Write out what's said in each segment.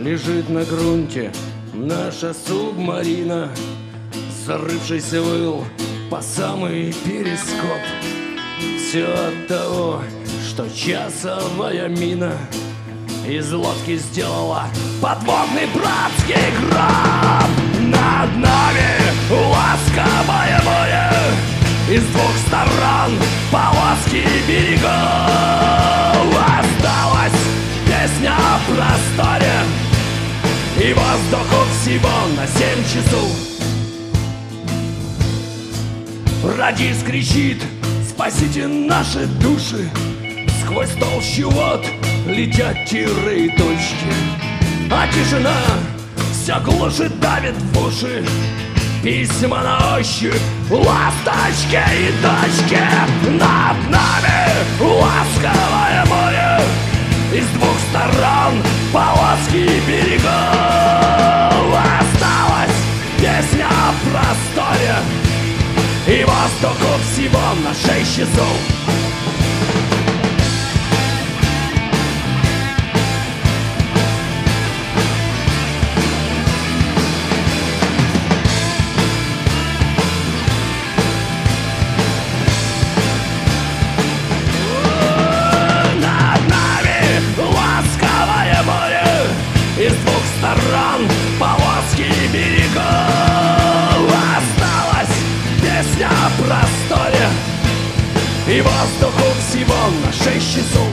Лежит на грунте наша субмарина, зарывшийся выл по самый перископ. Все от того, что часовая мина из лодки сделала подводный братский гроб. Над нами ласковое море, из двух сторон полоски берегов. Осталась песня о просторе и воздуху всего на 7 часов. Радист кричит: спасите наши души. Сквозь толщу вод летят тиры и точки, а тишина все глуши давит в уши. Письма на ощупь, ласточки и точки. Над нами ласковое море, из двух сторон полоски берегов. Осталась песня о просторе и воздуху всего на 6 часов. Из двух сторон полоски берегов. Осталась песня о просторе и воздуху всего на 6 часов.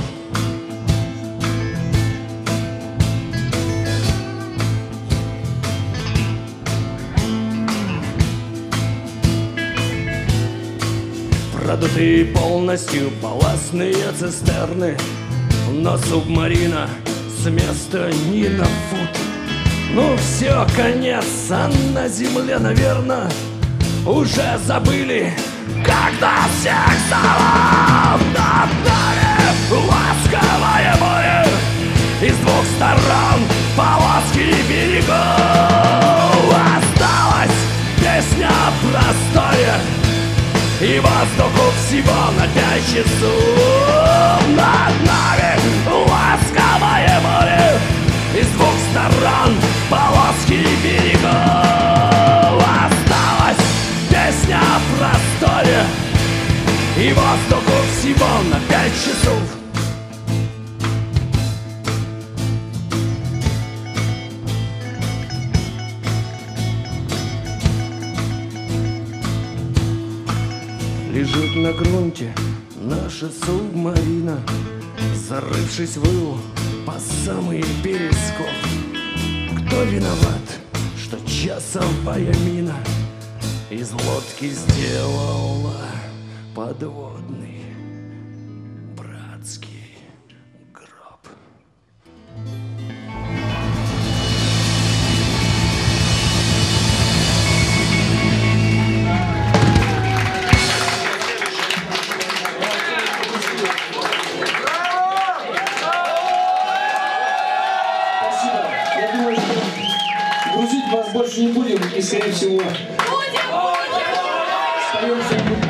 Продутые полностью балластные цистерны, но субмарина с места ни на фут. Ну все, конец, а на земле, наверное, уже забыли, когда всех зовут. Над нами ласковое море, из двух сторон полоски берегов. Осталась песня о просторе и воздуху всего на 5 часов. Над нами ласковое море, из двух сторон полоски берегов. Осталась песня о просторе и воздуху всего на 5 часов. Лежит на грунте наша субмарина, зарывшись в ил по самый перископ. Кто виноват, что часовая мина из лодки сделала подводный братский гроб? Грузить вас больше не будем, и, скорее всего, споем что-нибудь